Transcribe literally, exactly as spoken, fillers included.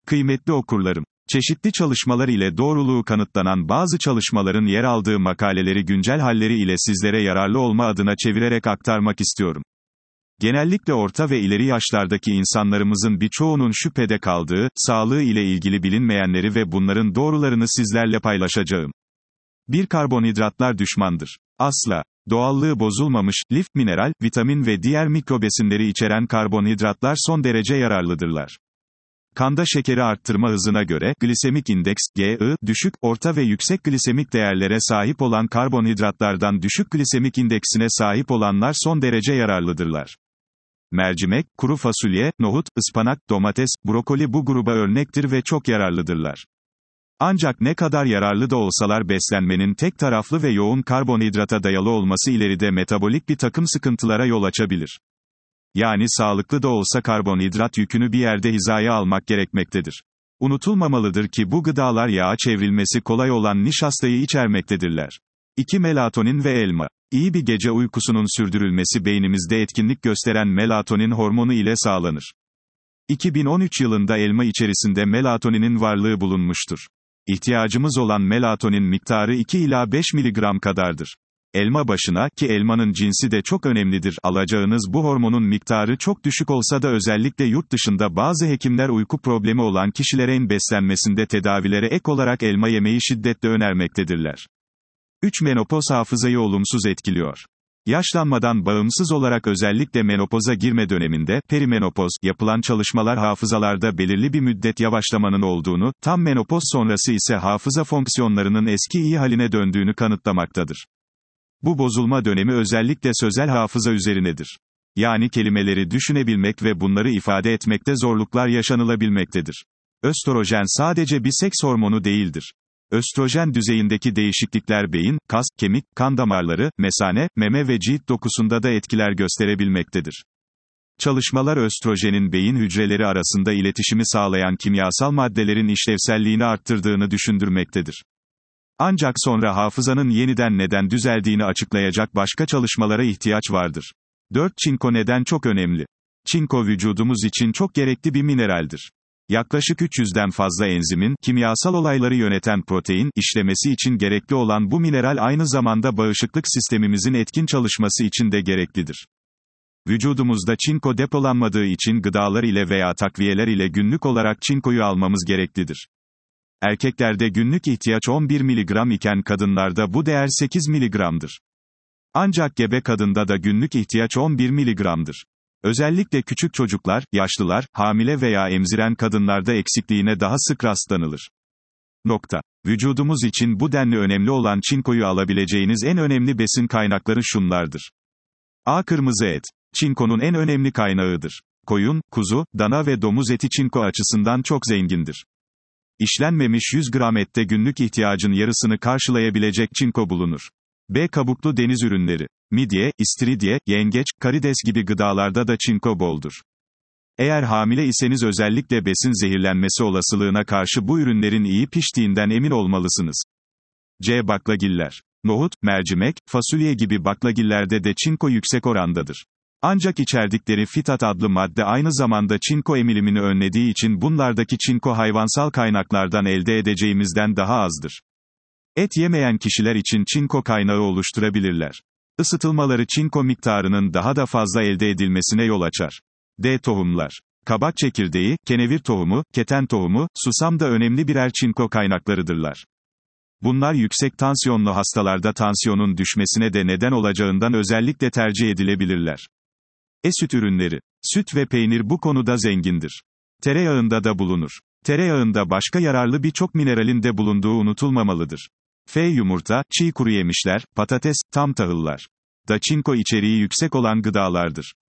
Kıymetli okurlarım, çeşitli çalışmalar ile doğruluğu kanıtlanan bazı çalışmaların yer aldığı makaleleri güncel halleri ile sizlere yararlı olma adına çevirerek aktarmak istiyorum. Genellikle orta ve ileri yaşlardaki insanlarımızın birçoğunun şüphede kaldığı, sağlığı ile ilgili bilinmeyenleri ve bunların doğrularını sizlerle paylaşacağım. bir Karbonhidratlar düşmandır. Asla. Doğallığı bozulmamış, lif, mineral, vitamin ve diğer mikrobesinleri içeren karbonhidratlar son derece yararlıdırlar. Kanda şekeri arttırma hızına göre, glisemik indeks, G I, düşük, orta ve yüksek glisemik değerlere sahip olan karbonhidratlardan düşük glisemik indeksine sahip olanlar son derece yararlıdırlar. Mercimek, kuru fasulye, nohut, ıspanak, domates, brokoli bu gruba örnektir ve çok yararlıdırlar. Ancak ne kadar yararlı da olsalar beslenmenin tek taraflı ve yoğun karbonhidrata dayalı olması ileride metabolik bir takım sıkıntılara yol açabilir. Yani sağlıklı da olsa karbonhidrat yükünü bir yerde hizaya almak gerekmektedir. Unutulmamalıdır ki bu gıdalar yağa çevrilmesi kolay olan nişastayı içermektedirler. iki Melatonin ve elma. İyi bir gece uykusunun sürdürülmesi beynimizde etkinlik gösteren melatonin hormonu ile sağlanır. iki bin on üç yılında elma içerisinde melatoninin varlığı bulunmuştur. İhtiyacımız olan melatonin miktarı iki ila beş miligram kadardır. Elma başına, ki elmanın cinsi de çok önemlidir, alacağınız bu hormonun miktarı çok düşük olsa da özellikle yurt dışında bazı hekimler uyku problemi olan kişilerin beslenmesinde tedavilere ek olarak elma yemeyi şiddetle önermektedirler. üç Menopoz hafızayı olumsuz etkiliyor. Yaşlanmadan bağımsız olarak özellikle menopoza girme döneminde, perimenopoz, yapılan çalışmalar hafızalarda belirli bir müddet yavaşlamanın olduğunu, tam menopoz sonrası ise hafıza fonksiyonlarının eski iyi haline döndüğünü kanıtlamaktadır. Bu bozulma dönemi özellikle sözel hafıza üzerinedir. Yani kelimeleri düşünebilmek ve bunları ifade etmekte zorluklar yaşanılabilmektedir. Östrojen sadece bir seks hormonu değildir. Östrojen düzeyindeki değişiklikler beyin, kas, kemik, kan damarları, mesane, meme ve cilt dokusunda da etkiler gösterebilmektedir. Çalışmalar östrojenin beyin hücreleri arasında iletişimi sağlayan kimyasal maddelerin işlevselliğini arttırdığını düşündürmektedir. Ancak sonra hafızanın yeniden neden düzeldiğini açıklayacak başka çalışmalara ihtiyaç vardır. dört Çinko neden çok önemli? Çinko vücudumuz için çok gerekli bir mineraldir. Yaklaşık üç yüzden fazla enzimin, kimyasal olayları yöneten protein, işlemesi için gerekli olan bu mineral aynı zamanda bağışıklık sistemimizin etkin çalışması için de gereklidir. Vücudumuzda çinko depolanmadığı için gıdalar ile veya takviyeler ile günlük olarak çinkoyu almamız gereklidir. Erkeklerde günlük ihtiyaç on bir miligram iken kadınlarda bu değer sekiz miligramdır. Ancak gebe kadında da günlük ihtiyaç on bir miligramdır. Özellikle küçük çocuklar, yaşlılar, hamile veya emziren kadınlarda eksikliğine daha sık rastlanılır. Nokta. Vücudumuz için bu denli önemli olan çinkoyu alabileceğiniz en önemli besin kaynakları şunlardır. A. Kırmızı et. Çinkonun en önemli kaynağıdır. Koyun, kuzu, dana ve domuz eti çinko açısından çok zengindir. İşlenmemiş yüz gram ette günlük ihtiyacın yarısını karşılayabilecek çinko bulunur. B. Kabuklu deniz ürünleri. Midye, istiridye, yengeç, karides gibi gıdalarda da çinko boldur. Eğer hamile iseniz özellikle besin zehirlenmesi olasılığına karşı bu ürünlerin iyi piştiğinden emin olmalısınız. C. Baklagiller. Nohut, mercimek, fasulye gibi baklagillerde de çinko yüksek orandadır. Ancak içerdikleri fitat adlı madde aynı zamanda çinko emilimini önlediği için bunlardaki çinko hayvansal kaynaklardan elde edeceğimizden daha azdır. Et yemeyen kişiler için çinko kaynağı oluşturabilirler. Isıtılmaları çinko miktarının daha da fazla elde edilmesine yol açar. D. Tohumlar. Kabak çekirdeği, kenevir tohumu, keten tohumu, susam da önemli birer çinko kaynaklarıdırlar. Bunlar yüksek tansiyonlu hastalarda tansiyonun düşmesine de neden olacağından özellikle tercih edilebilirler. E. Süt ürünleri. Süt ve peynir bu konuda zengindir. Tereyağında da bulunur. Tereyağında başka yararlı birçok mineralin de bulunduğu unutulmamalıdır. F. Yumurta, çiğ kuru yemişler, patates, tam tahıllar da çinko içeriği yüksek olan gıdalardır.